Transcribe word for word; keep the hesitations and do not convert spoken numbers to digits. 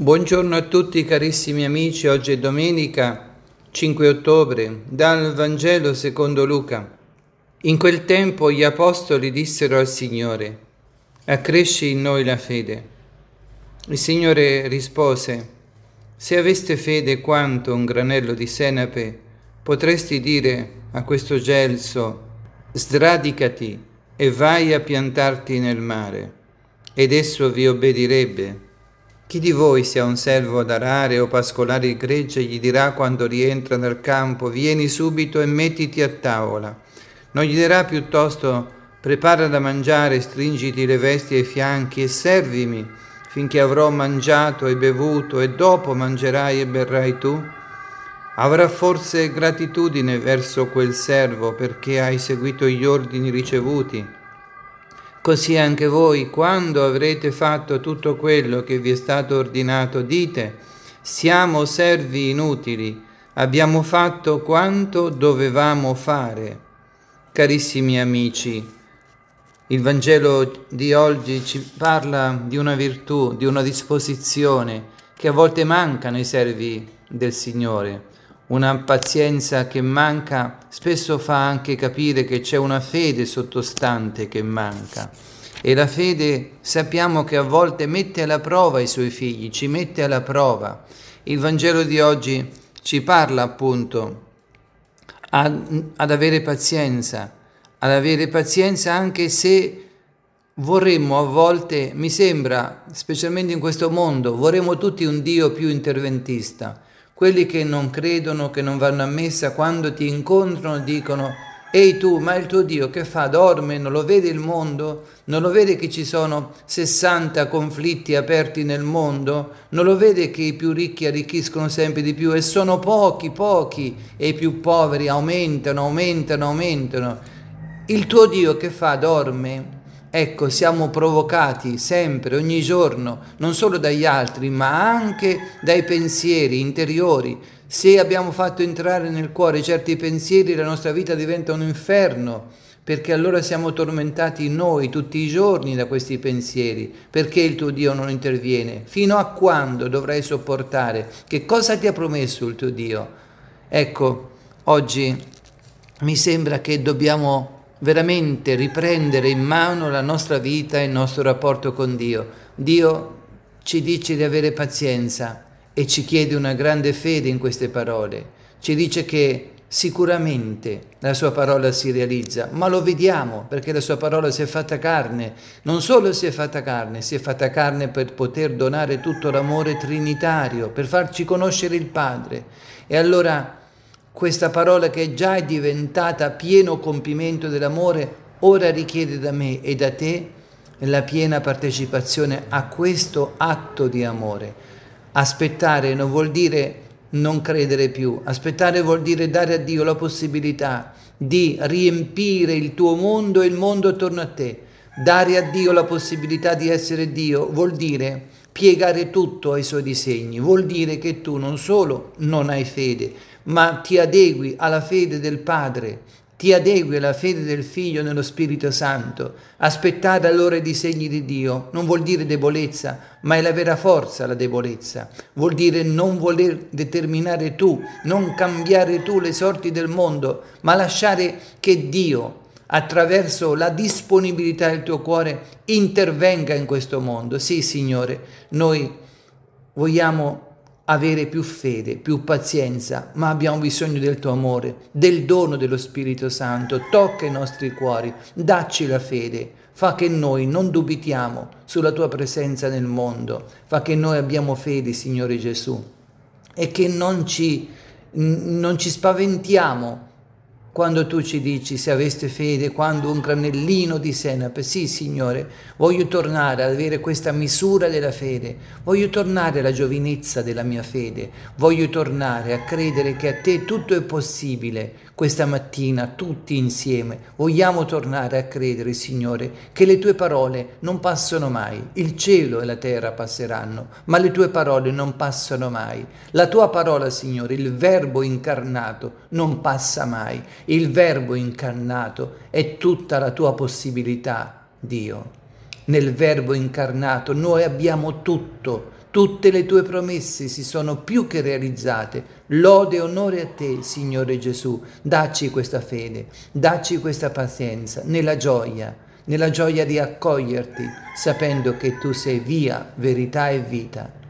Buongiorno a tutti carissimi amici, oggi è domenica cinque ottobre, dal Vangelo secondo Luca. In quel tempo gli apostoli dissero al Signore: accresci in noi la fede. Il Signore rispose: se aveste fede quanto un granello di senape, potresti dire a questo gelso: sradicati e vai a piantarti nel mare, ed esso vi obbedirebbe. Chi di voi, se ha un servo ad arare o pascolare il gregge, gli dirà quando rientra dal campo: vieni subito e mettiti a tavola? Non gli dirà piuttosto: prepara da mangiare, stringiti le vesti ai fianchi e servimi finché avrò mangiato e bevuto, e dopo mangerai e berrai tu? Avrà forse gratitudine verso quel servo perché hai seguito gli ordini ricevuti? Così anche voi, quando avrete fatto tutto quello che vi è stato ordinato, dite: siamo servi inutili, abbiamo fatto quanto dovevamo fare. Carissimi amici, il Vangelo di oggi ci parla di una virtù, di una disposizione che a volte manca nei servi del Signore. Una pazienza che manca spesso fa anche capire che c'è una fede sottostante che manca. E la fede sappiamo che a volte mette alla prova i suoi figli, ci mette alla prova. Il Vangelo di oggi ci parla appunto ad, ad avere pazienza, ad avere pazienza anche se vorremmo a volte, mi sembra, specialmente in questo mondo, vorremmo tutti un Dio più interventista. Quelli che non credono, che non vanno a messa, quando ti incontrano dicono: ehi tu, ma il tuo Dio che fa? Dorme? Non lo vede il mondo? Non lo vede che ci sono sessanta conflitti aperti nel mondo? Non lo vede che i più ricchi arricchiscono sempre di più e sono pochi, pochi, e i più poveri aumentano, aumentano, aumentano? Il tuo Dio che fa? Dorme? Ecco, siamo provocati sempre, ogni giorno, non solo dagli altri, ma anche dai pensieri interiori. Se abbiamo fatto entrare nel cuore certi pensieri, la nostra vita diventa un inferno, perché allora siamo tormentati noi tutti i giorni da questi pensieri. Perché il tuo Dio non interviene? Fino a quando dovrai sopportare? Che cosa ti ha promesso il tuo Dio? Ecco, oggi mi sembra che dobbiamo veramente riprendere in mano la nostra vita e il nostro rapporto con Dio. Dio ci dice di avere pazienza e ci chiede una grande fede in queste parole. Ci dice che sicuramente la sua parola si realizza, ma lo vediamo perché la sua parola si è fatta carne. Non solo si è fatta carne, si è fatta carne per poter donare tutto l'amore trinitario, per farci conoscere il Padre. E allora questa parola, che già è diventata pieno compimento dell'amore, ora richiede da me e da te la piena partecipazione a questo atto di amore. Aspettare non vuol dire non credere più, aspettare vuol dire dare a Dio la possibilità di riempire il tuo mondo e il mondo attorno a te. Dare a Dio la possibilità di essere Dio vuol dire piegare tutto ai suoi disegni, vuol dire che tu non solo non hai fede, ma ti adegui alla fede del Padre, ti adegui alla fede del Figlio nello Spirito Santo. Aspettare allora i disegni di Dio non vuol dire debolezza, ma è la vera forza la debolezza. Vuol dire non voler determinare tu, non cambiare tu le sorti del mondo, ma lasciare che Dio, attraverso la disponibilità del tuo cuore, intervenga in questo mondo. Sì, Signore, noi vogliamo avere più fede, più pazienza, ma abbiamo bisogno del tuo amore, del dono dello Spirito Santo. Tocca i nostri cuori, dacci la fede, fa che noi non dubitiamo sulla tua presenza nel mondo, fa che noi abbiamo fede, Signore Gesù, e che non ci, non ci spaventiamo quando tu ci dici: se aveste fede quando un granellino di senape. Sì, Signore, voglio tornare ad avere questa misura della fede, voglio tornare alla giovinezza della mia fede, voglio tornare a credere che a te tutto è possibile. Questa mattina tutti insieme vogliamo tornare a credere, Signore, che le tue parole non passano mai. Il cielo e la terra passeranno, ma le tue parole non passano mai. La tua parola, Signore, il Verbo incarnato, non passa mai. Il Verbo incarnato è tutta la tua possibilità, Dio. Nel Verbo incarnato noi abbiamo tutto, Tutte le tue promesse si sono più che realizzate. Lode e onore a te, Signore Gesù. Dacci questa fede, dacci questa pazienza, nella gioia, nella gioia di accoglierti, sapendo che tu sei via, verità e vita.